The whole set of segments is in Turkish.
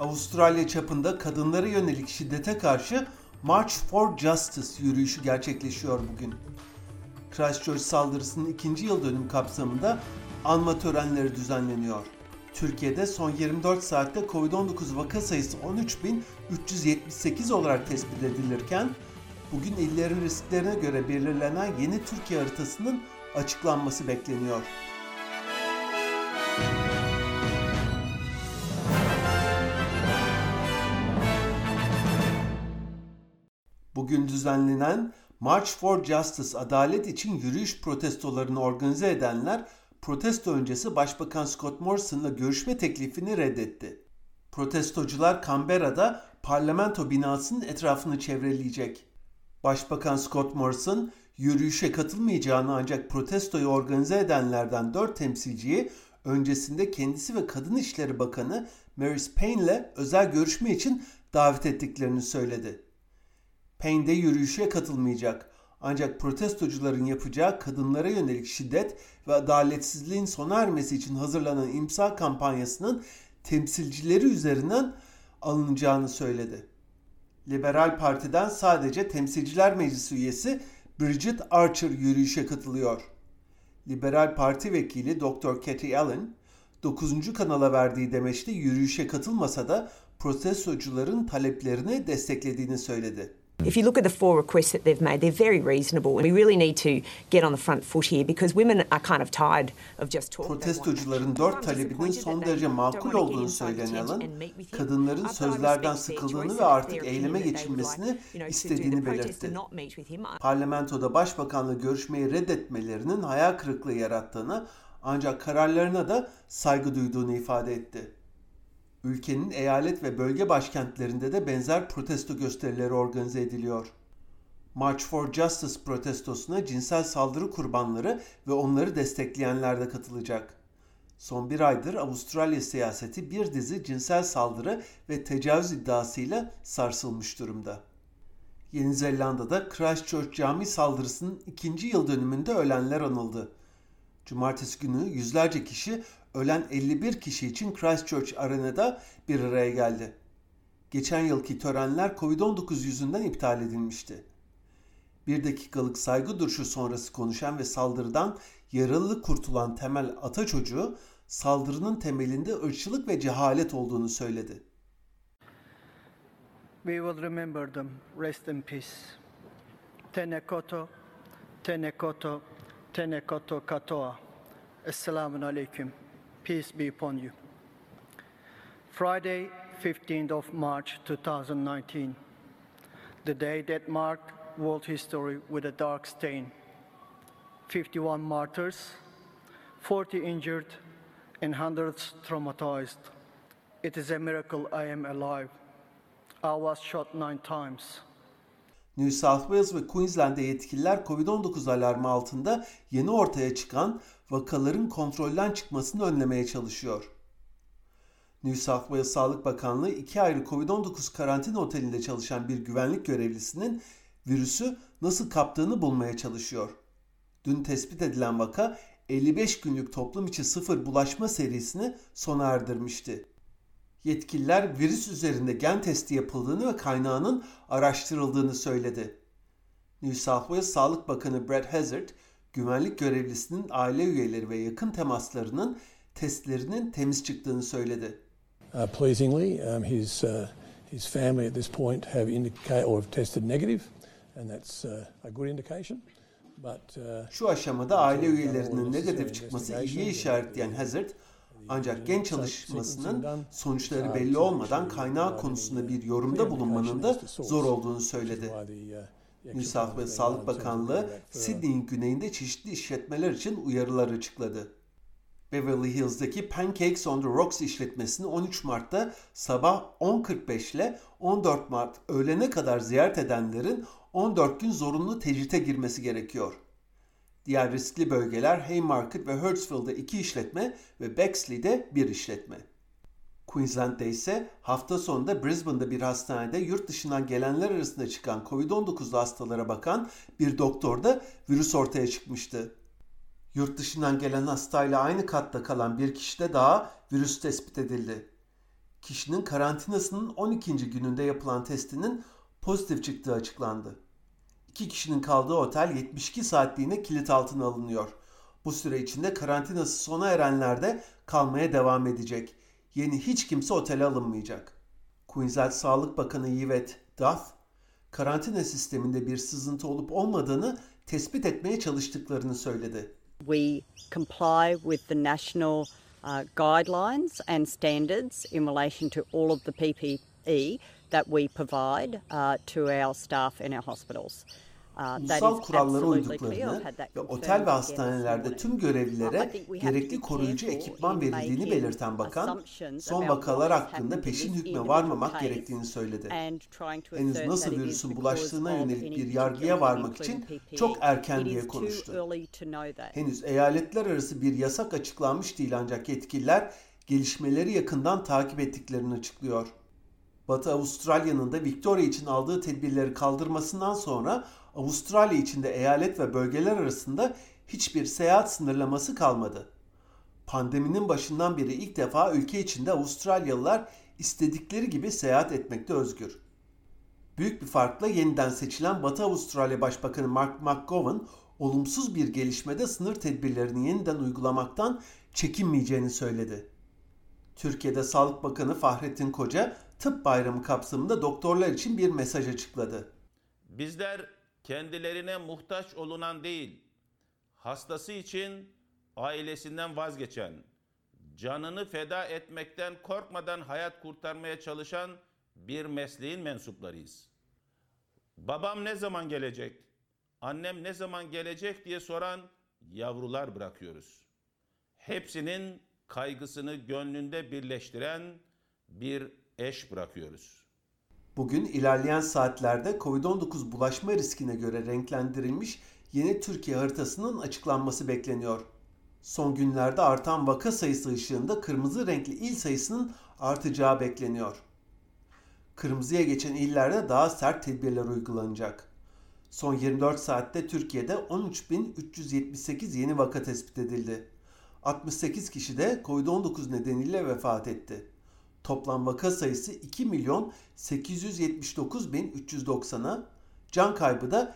Avustralya çapında kadınlara yönelik şiddete karşı March for Justice yürüyüşü gerçekleşiyor bugün. Christchurch saldırısının 2. yıl dönümü kapsamında anma törenleri düzenleniyor. Türkiye'de son 24 saatte Covid-19 vaka sayısı 13.378 olarak tespit edilirken, bugün illerin risklerine göre belirlenen yeni Türkiye haritasının açıklanması bekleniyor. Bugün düzenlenen March for Justice, adalet için yürüyüş protestolarını organize edenler, protesto öncesi Başbakan Scott Morrison'la görüşme teklifini reddetti. Protestocular Canberra'da parlamento binasının etrafını çevreleyecek. Başbakan Scott Morrison, yürüyüşe katılmayacağını ancak protestoyu organize edenlerden 4 temsilciyi öncesinde kendisi ve Kadın İşleri Bakanı Marise Payne ile özel görüşme için davet ettiklerini söyledi. Payne de yürüyüşe katılmayacak. Ancak protestocuların yapacağı kadınlara yönelik şiddet ve adaletsizliğin sona ermesi için hazırlanan imza kampanyasının temsilcileri üzerinden alınacağını söyledi. Liberal Parti'den sadece Temsilciler Meclisi üyesi Bridget Archer yürüyüşe katılıyor. Liberal Parti vekili Dr. Katie Allen, 9. kanala verdiği demeçte yürüyüşe katılmasa da protestocuların taleplerini desteklediğini söyledi. If you look at the 4 requests that they've made, they're very reasonable. We really need to get on the front foot here because women are kind of tired of just talking. Protestocuların 4 talebinin son derece makul olduğunu söyleyen Allen, kadınların sözlerden sıkıldığını ve artık eyleme geçilmesini istediğini belirtti. Parlamentoda başbakanla görüşmeyi reddetmelerinin hayal kırıklığı yarattığını, ancak kararlarına da saygı duyduğunu ifade etti. Ülkenin eyalet ve bölge başkentlerinde de benzer protesto gösterileri organize ediliyor. March for Justice protestosuna cinsel saldırı kurbanları ve onları destekleyenler de katılacak. Son bir aydır Avustralya siyaseti bir dizi cinsel saldırı ve tecavüz iddiasıyla sarsılmış durumda. Yeni Zelanda'da Christchurch cami saldırısının 2. yıl dönümünde ölenler anıldı. Cumartesi günü yüzlerce kişi ölen 51 kişi için Christchurch Arena'da bir araya geldi. Geçen yılki törenler Covid-19 yüzünden iptal edilmişti. 1 dakikalık saygı duruşu sonrası konuşan ve saldırıdan yaralı kurtulan Temel Ataçoğlu, saldırının temelinde ırkçılık ve cehalet olduğunu söyledi. We will remember them. Rest in peace. Tēnā koutou, tēnā koutou, tēnā koutou katoa. Assalamu alaikum. Peace be upon you. Friday, 15th of March 2019, the day that marked world history with a dark stain. 51 martyrs, 40 injured, and hundreds traumatized. It is a miracle I am alive. I was shot 9 times. New South Wales ve Queensland'de yetkililer Covid-19 alarmı altında yeni ortaya çıkan vakaların kontrolden çıkmasını önlemeye çalışıyor. New South Wales Sağlık Bakanlığı 2 ayrı Covid-19 karantina otelinde çalışan bir güvenlik görevlisinin virüsü nasıl kaptığını bulmaya çalışıyor. Dün tespit edilen vaka 55 günlük toplum içi sıfır bulaşma serisini sona erdirmişti. Yetkililer virüs üzerinde gen testi yapıldığını ve kaynağının araştırıldığını söyledi. New South Wales Sağlık Bakanı Brad Hazzard, güvenlik görevlisinin aile üyeleri ve yakın temaslarının testlerinin temiz çıktığını söyledi. Pleasingly, his family at this point have indicated or have tested negative, and that's a good indication. Şu aşamada aile üyelerinin negatif çıkması iyiye işaret diyen Hazzard, ancak gen çalışmasının sonuçları belli olmadan kaynağı konusunda bir yorumda bulunmanın da zor olduğunu söyledi. New South Wales Sağlık Bakanlığı, Sydney'in güneyinde çeşitli işletmeler için uyarılar açıkladı. Beverly Hills'daki Pancakes on the Rocks işletmesini 13 Mart'ta sabah 10.45 ile 14 Mart öğlene kadar ziyaret edenlerin 14 gün zorunlu tecrite girmesi gerekiyor. Diğer riskli bölgeler Haymarket ve Hurstville'da 2 işletme ve Bexley'de 1 işletme. Queensland'de ise hafta sonunda Brisbane'da bir hastanede yurt dışından gelenler arasında çıkan Covid-19 hastalara bakan bir doktorda virüs ortaya çıkmıştı. Yurt dışından gelen hastayla aynı katta kalan bir kişide daha virüs tespit edildi. Kişinin karantinasının 12. gününde yapılan testinin pozitif çıktığı açıklandı. 2 kişinin kaldığı otel 72 saatliğine kilit altına alınıyor. Bu süre içinde karantinası sona erenler de kalmaya devam edecek. Yeni hiç kimse otele alınmayacak. Queensland Sağlık Bakanı Yvette Duff, karantina sisteminde bir sızıntı olup olmadığını tespit etmeye çalıştıklarını söyledi. We comply with the national guidelines and standards in relation to all of the PPE that we provide to our staff in our hospitals. Ulusal kurallara uyduklarını ve otel ve hastanelerde tüm görevlilere gerekli koruyucu ekipman verildiğini belirten bakan, son vakalar hakkında peşin hükme varmamak gerektiğini söyledi. Henüz nasıl virüsün bulaştığına yönelik bir yargıya varmak için çok erken diye konuştu. Henüz eyaletler arası bir yasak açıklanmış değil ancak yetkililer gelişmeleri yakından takip ettiklerini açıklıyor. Batı Avustralya'nın da Victoria için aldığı tedbirleri kaldırmasından sonra Avustralya içinde eyalet ve bölgeler arasında hiçbir seyahat sınırlaması kalmadı. Pandeminin başından beri ilk defa ülke içinde Avustralyalılar istedikleri gibi seyahat etmekte özgür. Büyük bir farkla yeniden seçilen Batı Avustralya Başbakanı Mark McGowan, olumsuz bir gelişmede sınır tedbirlerini yeniden uygulamaktan çekinmeyeceğini söyledi. Türkiye'de Sağlık Bakanı Fahrettin Koca, Tıp Bayramı kapsamında doktorlar için bir mesaj açıkladı. Bizler kendilerine muhtaç olunan değil, hastası için ailesinden vazgeçen, canını feda etmekten korkmadan hayat kurtarmaya çalışan bir mesleğin mensuplarıyız. Babam ne zaman gelecek, annem ne zaman gelecek diye soran yavrular bırakıyoruz. Hepsinin kaygısını gönlünde birleştiren bir eş bırakıyoruz. Bugün ilerleyen saatlerde COVID-19 bulaşma riskine göre renklendirilmiş yeni Türkiye haritasının açıklanması bekleniyor. Son günlerde artan vaka sayısı ışığında kırmızı renkli il sayısının artacağı bekleniyor. Kırmızıya geçen illerde daha sert tedbirler uygulanacak. Son 24 saatte Türkiye'de 13.378 yeni vaka tespit edildi. 68 kişi de COVID-19 nedeniyle vefat etti. Toplam vaka sayısı 2.879.390'a, can kaybı da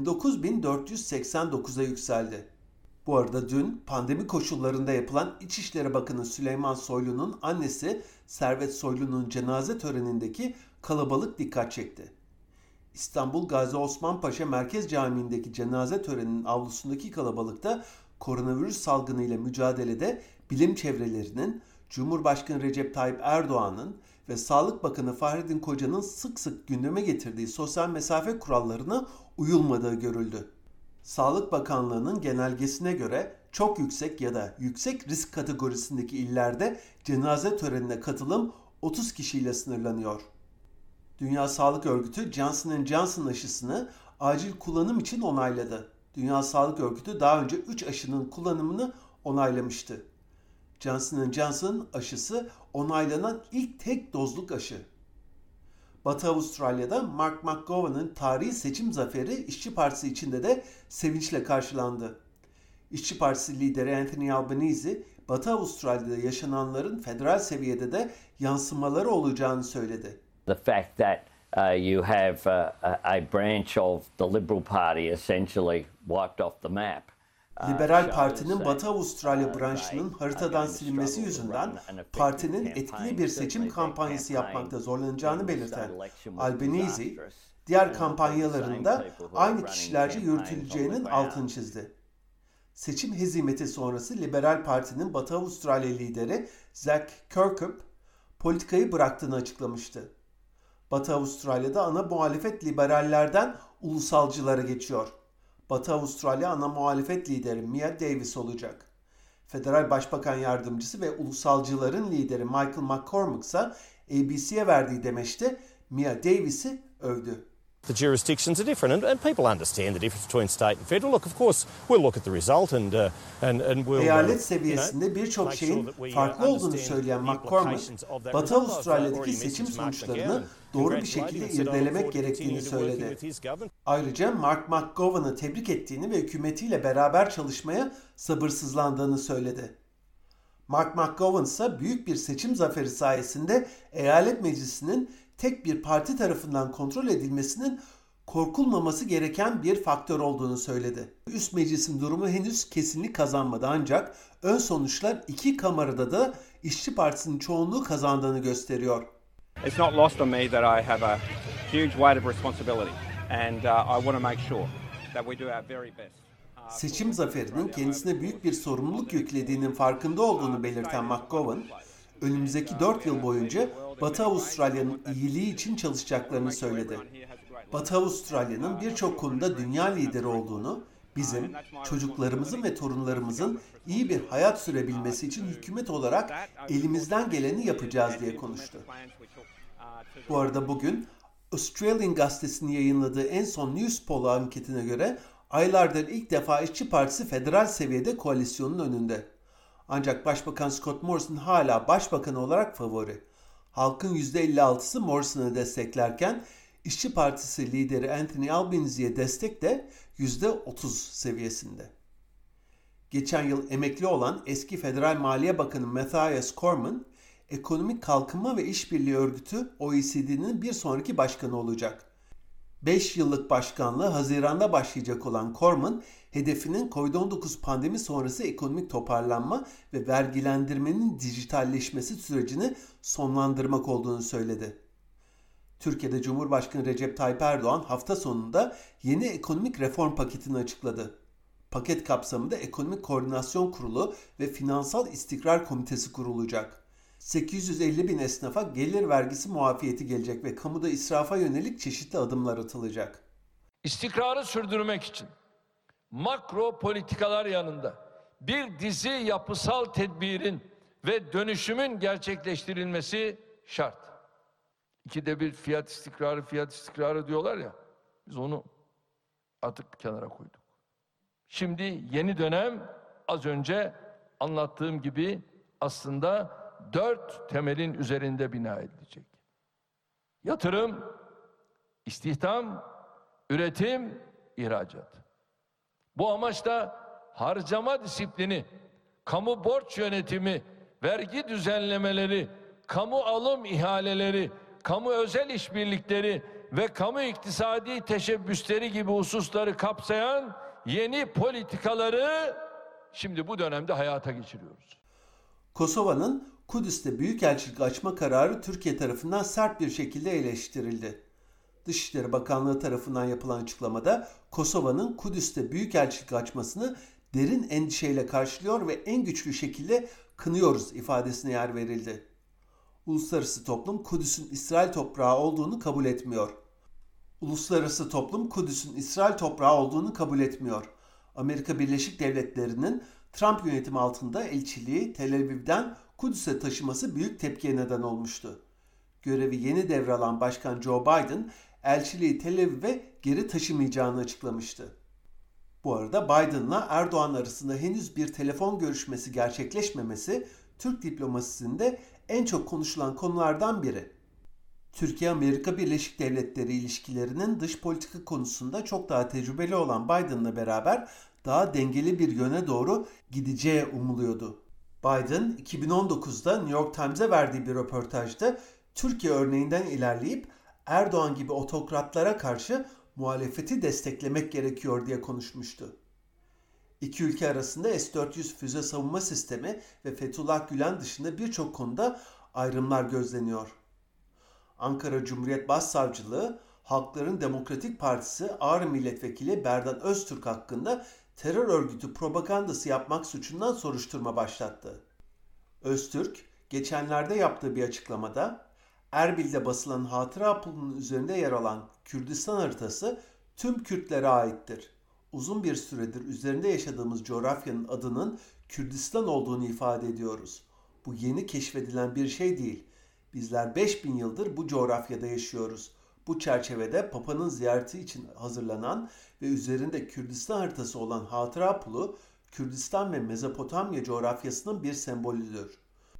29.489'a yükseldi. Bu arada dün pandemi koşullarında yapılan İçişleri Bakanı Süleyman Soylu'nun annesi Servet Soylu'nun cenaze törenindeki kalabalık dikkat çekti. İstanbul Gazi Osman Paşa Merkez Camii'ndeki cenaze töreninin avlusundaki kalabalıkta koronavirüs salgınıyla mücadelede bilim çevrelerinin, Cumhurbaşkanı Recep Tayyip Erdoğan'ın ve Sağlık Bakanı Fahrettin Koca'nın sık sık gündeme getirdiği sosyal mesafe kurallarına uyulmadığı görüldü. Sağlık Bakanlığı'nın genelgesine göre çok yüksek ya da yüksek risk kategorisindeki illerde cenaze törenine katılım 30 kişiyle sınırlanıyor. Dünya Sağlık Örgütü Johnson & Johnson aşısını acil kullanım için onayladı. Dünya Sağlık Örgütü daha önce 3 aşının kullanımını onaylamıştı. Johnson & Johnson aşısı onaylanan ilk tek dozluk aşı. Batı Avustralya'da Mark McGowan'ın tarihi seçim zaferi İşçi Partisi içinde de sevinçle karşılandı. İşçi Partisi lideri Anthony Albanese, Batı Avustralya'da yaşananların federal seviyede de yansımaları olacağını söyledi. The fact that you have a branch of the Liberal Party essentially wiped off the map. Liberal Parti'nin Batı Avustralya branşının haritadan silinmesi yüzünden partinin etkili bir seçim kampanyası yapmakta zorlanacağını belirten Albanese, diğer kampanyalarında aynı kişilerce yürütüleceğinin altını çizdi. Seçim hezimeti sonrası Liberal Parti'nin Batı Avustralya lideri Zac Kirkup politikayı bıraktığını açıklamıştı. Batı Avustralya'da ana muhalefet liberallerden ulusalcılara geçiyor. Batı Avustralya ana muhalefet lideri Mia Davis olacak. Federal Başbakan Yardımcısı ve ulusalcıların lideri Michael McCormack ise ABC'ye verdiği demeçte Mia Davis'i övdü. The jurisdictions are different, and people understand the difference between state and federal. Look, of course, we'll look at the result and we'll. Eyalet seviyesinde birçok şeyin farklı olduğunu söyleyen McCormack, Batı Avustralya'daki seçim sonuçlarını doğru bir şekilde irdelemek gerektiğini söyledi. Ayrıca Mark McGowan'ı tebrik ettiğini ve hükümetiyle beraber çalışmaya sabırsızlandığını söyledi. Mark McGowan ise büyük bir seçim zaferi sayesinde eyalet meclisinin tek bir parti tarafından kontrol edilmesinin korkulmaması gereken bir faktör olduğunu söyledi. Üst meclisin durumu henüz kesinlik kazanmadı ancak ön sonuçlar iki kamerada da İşçi Partisi'nin çoğunluğu kazandığını gösteriyor. It's not lost on me that I have a huge weight of responsibility and I want to make sure that we do our very best. Seçim zaferinin kendisine büyük bir sorumluluk yüklediğinin farkında olduğunu belirten McGowan, önümüzdeki 4 yıl boyunca Batı Avustralya'nın iyiliği için çalışacaklarını söyledi. Batı Avustralya'nın birçok konuda dünya lideri olduğunu, bizim, çocuklarımızın ve torunlarımızın iyi bir hayat sürebilmesi için hükümet olarak elimizden geleni yapacağız diye konuştu. Bu arada bugün Australian gazetesinin yayınladığı en son Newspoll anketine göre aylardır ilk defa İşçi Partisi federal seviyede koalisyonun önünde. Ancak Başbakan Scott Morrison hala başbakan olarak favori. Halkın %56'sı Morrison'ı desteklerken İşçi Partisi lideri Anthony Albanese'ye destek de %30 seviyesinde. Geçen yıl emekli olan eski Federal Maliye Bakanı Matthias Cormann, Ekonomik Kalkınma ve İşbirliği Örgütü OECD'nin bir sonraki başkanı olacak. 5 yıllık başkanlığı Haziran'da başlayacak olan Cormann, hedefinin COVID-19 pandemi sonrası ekonomik toparlanma ve vergilendirmenin dijitalleşmesi sürecini sonlandırmak olduğunu söyledi. Türkiye'de Cumhurbaşkanı Recep Tayyip Erdoğan hafta sonunda yeni ekonomik reform paketini açıkladı. Paket kapsamında Ekonomik Koordinasyon Kurulu ve Finansal İstikrar Komitesi kurulacak. 850 bin esnafa gelir vergisi muafiyeti gelecek ve kamuda israfa yönelik çeşitli adımlar atılacak. İstikrarı sürdürmek için makro politikalar yanında bir dizi yapısal tedbirin ve dönüşümün gerçekleştirilmesi şart. İkide bir fiyat istikrarı diyorlar ya, biz onu atıp kenara koyduk. Şimdi yeni dönem az önce anlattığım gibi aslında 4 temelin üzerinde bina edilecek. Yatırım, istihdam, üretim, ihracat. Bu amaçla harcama disiplini, kamu borç yönetimi, vergi düzenlemeleri, kamu alım ihaleleri, kamu özel işbirlikleri ve kamu iktisadi teşebbüsleri gibi hususları kapsayan yeni politikaları şimdi bu dönemde hayata geçiriyoruz. Kosova'nın Kudüs'te büyükelçilik açma kararı Türkiye tarafından sert bir şekilde eleştirildi. Dışişleri Bakanlığı tarafından yapılan açıklamada Kosova'nın Kudüs'te büyükelçilik açmasını derin endişeyle karşılıyor ve en güçlü şekilde kınıyoruz ifadesine yer verildi. Uluslararası toplum Kudüs'ün İsrail toprağı olduğunu kabul etmiyor. Uluslararası toplum Kudüs'ün İsrail toprağı olduğunu kabul etmiyor. Amerika Birleşik Devletleri'nin Trump yönetimi altında elçiliği Tel Aviv'den Kudüs'e taşıması büyük tepkiye neden olmuştu. Görevi yeni devralan Başkan Joe Biden, elçiliği Tel Aviv'e geri taşımayacağını açıklamıştı. Bu arada Biden'la Erdoğan arasında henüz bir telefon görüşmesi gerçekleşmemesi Türk diplomasisinde en çok konuşulan konulardan biri. Türkiye-Amerika Birleşik Devletleri ilişkilerinin dış politika konusunda çok daha tecrübeli olan Biden'la beraber daha dengeli bir yöne doğru gideceği umuluyordu. Biden 2019'da New York Times'e verdiği bir röportajda Türkiye örneğinden ilerleyip Erdoğan gibi otokratlara karşı muhalefeti desteklemek gerekiyor diye konuşmuştu. İki ülke arasında S-400 füze savunma sistemi ve Fethullah Gülen dışında birçok konuda ayrımlar gözleniyor. Ankara Cumhuriyet Başsavcılığı, Halkların Demokratik Partisi Ağrı Milletvekili Berdan Öztürk hakkında terör örgütü propagandası yapmak suçundan soruşturma başlattı. Öztürk, geçenlerde yaptığı bir açıklamada, Erbil'de basılan hatıra pulunun üzerinde yer alan Kürdistan haritası tüm Kürtlere aittir. Uzun bir süredir üzerinde yaşadığımız coğrafyanın adının Kürdistan olduğunu ifade ediyoruz. Bu yeni keşfedilen bir şey değil. Bizler 5000 yıldır bu coğrafyada yaşıyoruz. Bu çerçevede Papa'nın ziyareti için hazırlanan ve üzerinde Kürdistan haritası olan hatıra pulu, Kürdistan ve Mezopotamya coğrafyasının bir sembolüdür.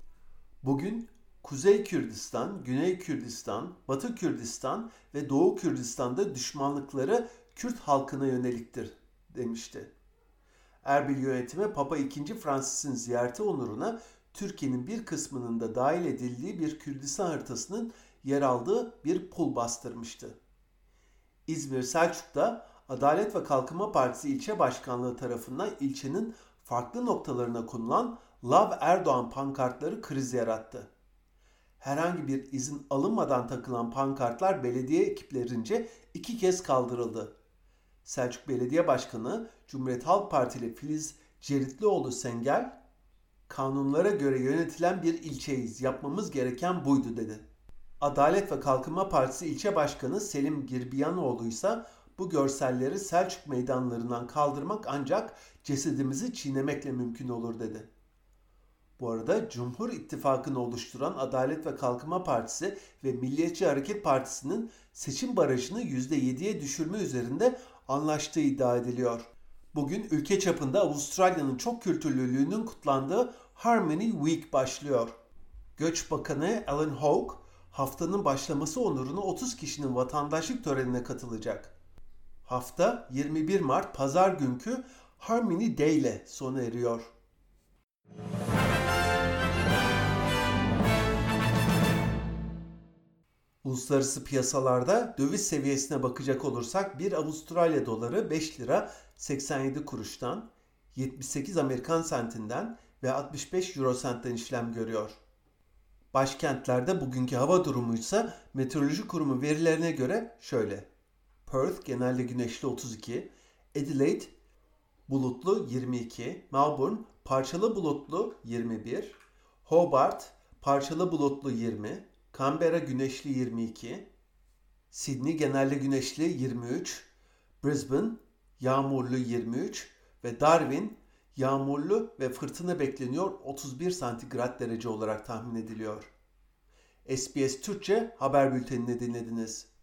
Bugün Kuzey Kürdistan, Güney Kürdistan, Batı Kürdistan ve Doğu Kürdistan'da düşmanlıkları Kürt halkına yöneliktir demişti. Erbil yönetimi Papa II. Francis'in ziyareti onuruna Türkiye'nin bir kısmının da dahil edildiği bir Kürdistan haritasının yer aldığı bir pul bastırmıştı. İzmir Selçuk'ta Adalet ve Kalkınma Partisi ilçe başkanlığı tarafından ilçenin farklı noktalarına konulan Love Erdoğan pankartları kriz yarattı. Herhangi bir izin alınmadan takılan pankartlar belediye ekiplerince 2 kez kaldırıldı. Selçuk Belediye Başkanı Cumhuriyet Halk Partili Filiz Ceritlioğlu Sengel, "Kanunlara göre yönetilen bir ilçeyiz, yapmamız gereken buydu" dedi. Adalet ve Kalkınma Partisi ilçe başkanı Selim Girbiyanoğlu ise bu görselleri Selçuk meydanlarından kaldırmak ancak cesedimizi çiğnemekle mümkün olur dedi. Bu arada Cumhur İttifakı'nı oluşturan Adalet ve Kalkınma Partisi ve Milliyetçi Hareket Partisi'nin seçim barajını %7'ye düşürme üzerinde anlaştığı iddia ediliyor. Bugün ülke çapında Avustralya'nın çok kültürlülüğünün kutlandığı Harmony Week başlıyor. Göç Bakanı Alan Hawke, haftanın başlaması onuruna 30 kişinin vatandaşlık törenine katılacak. Hafta 21 Mart Pazar günkü Harmony Day ile sona eriyor. Uluslararası piyasalarda döviz seviyesine bakacak olursak bir Avustralya doları 5 lira 87 kuruştan, 78 Amerikan sentinden ve 65 Euro sentten işlem görüyor. Başkentlerde bugünkü hava durumu ise Meteoroloji Kurumu verilerine göre şöyle: Perth genelde güneşli 32, Adelaide bulutlu 22, Melbourne parçalı bulutlu 21, Hobart parçalı bulutlu 20, Canberra güneşli 22, Sydney genelde güneşli 23, Brisbane yağmurlu 23 ve Darwin yağmurlu ve fırtına bekleniyor 31 santigrat derece olarak tahmin ediliyor. SBS Türkçe haber bültenini dinlediniz.